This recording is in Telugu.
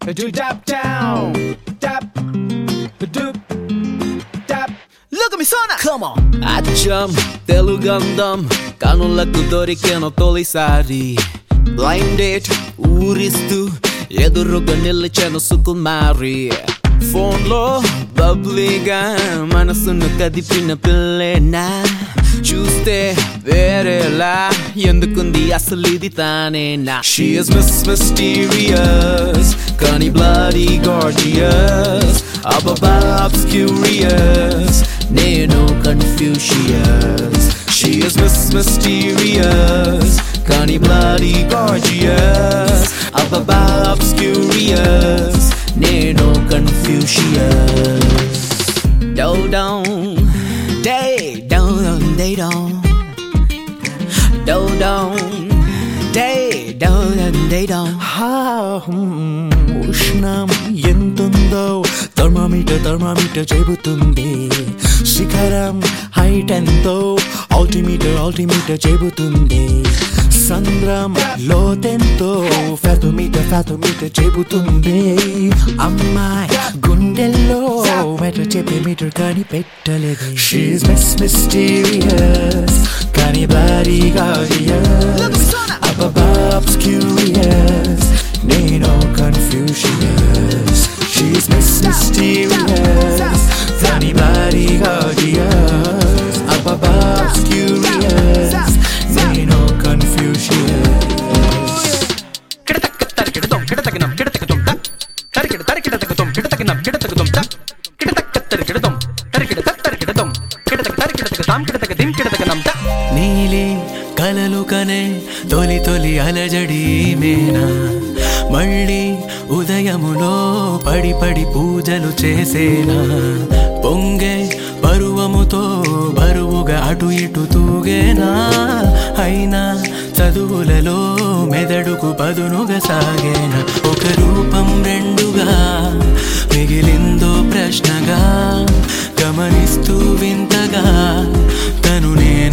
do dap down, dap, doop, dap. Look at me, sona. Come on. అచ్చం తెలుగంధం కనులకు దొరికిన తొలిసారి బ్లైండ్ డేట్ ఊరిస్తూ ఎదురుగా నిలిచాను సుకుమారి ఫోన్ లో బబ్లీగా మనసును కదిపిన పిల్లేనా చూస్తే వేరేలా ఎందుకుంది అసలు ఇది తానేనా She is Miss Mysterious కానీ bloody gorgeous ababa obscurious నేను Confucius She is Miss Mysterious కానీ bloody gorgeous ababa obscurious నేను Confucius Do don't day don't they don't Do don't day don't they don't ఉష్ణం ఎంతుందో థర్మామీటర్ చెబుతుంది శిఖరం హైట్ ఎంతో ఆల్టిమీటర్ చెబుతుంది సంద్రం లోతెంతో ఫ్యాథోమీటర్ చెబుతుంది అమ్మాయి గుండెల్లో మీటర్ చెప్పే మీటర్ కానీ పెట్టలేదు She's Miss Mysterious కానీ bloody gorgeous ababa obscurious నేను Confucius She's Miss Mysterious కానీ bloody gorgeous ababa obscurious నేను Confucius నీలి కలలు కనే తొలి అలజడి మేనా మళ్ళీ ఉదయములో పడి పూజలు చేసేనా పొంగే పరువముతో బరువుగా అటు ఇటు తూగేనా అయినా చదువులలో మెదడుకు పదునుగా సాగేనా ఒక రూపం రెండుగా మిగిలిందో ప్రశ్నగా గమనిస్తూ వింతగా తను